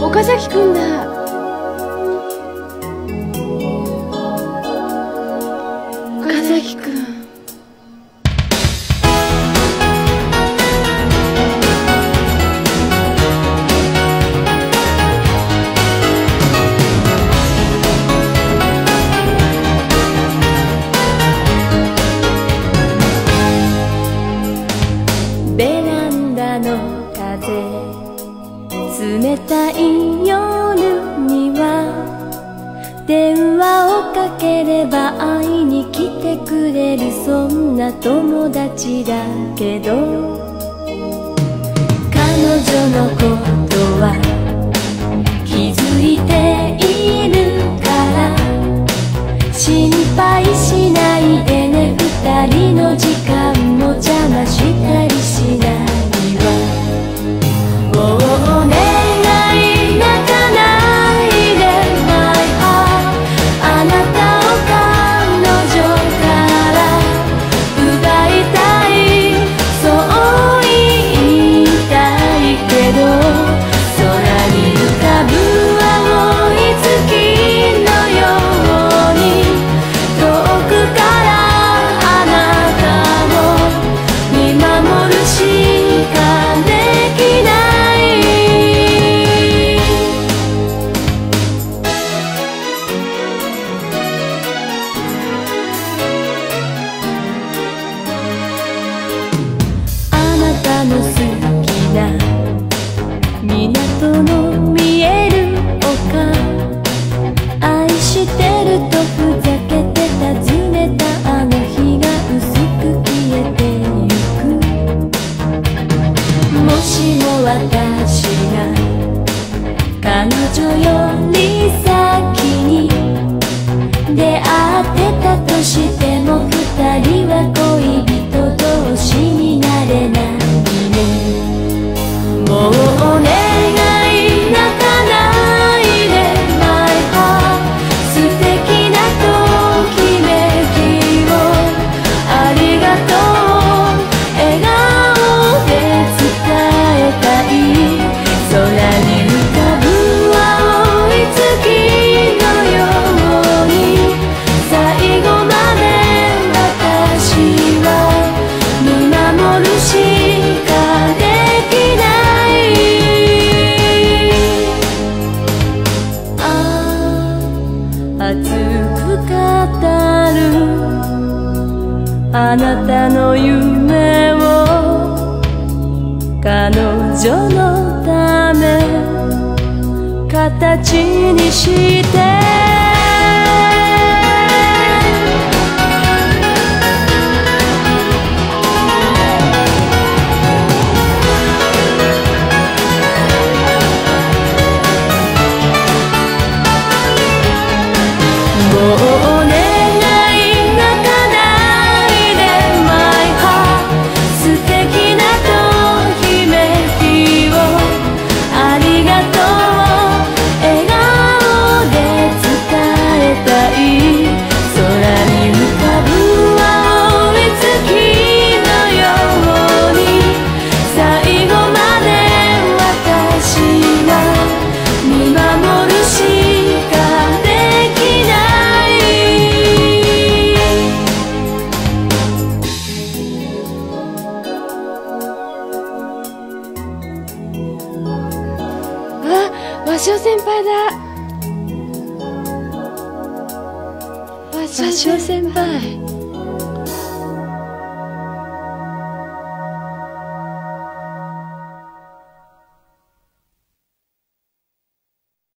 岡崎くんだ。岡崎くん。 ベランダの風、冷たい夜には電話をかければ会いに来てくれる、そんな友達だけど、彼女のことは気づいているから心配しないでね、二人の時間も邪魔したりしないわ。もうお願い泣かないで My heart、 あなたを彼女から奪いたい、そう言いたいけど、空に浮かぶ青い月のように遠くからあなたを見守るしかできない。あなたの好きな港の見える丘、愛してるとふざけて尋ねたあの日が薄く消えてゆく。もしも私が彼女より先に出会ってたとしても、二人は恋人同士になれないね。もうお願い泣かないで My heart、 素敵なときめきをありがとう笑顔で伝えたい。空に浮かぶ青い月のように最後まで私は見守るしかできない。熱く語るあなたの夢を彼女のため形にして、もうお願い泣かないで My heart、 素敵なときめきをありがとう笑顔で伝えたい。空に浮かぶ青い月のように最後まで私は見守るしかできない。 あ、鷲尾先輩だ。 鷲尾先輩。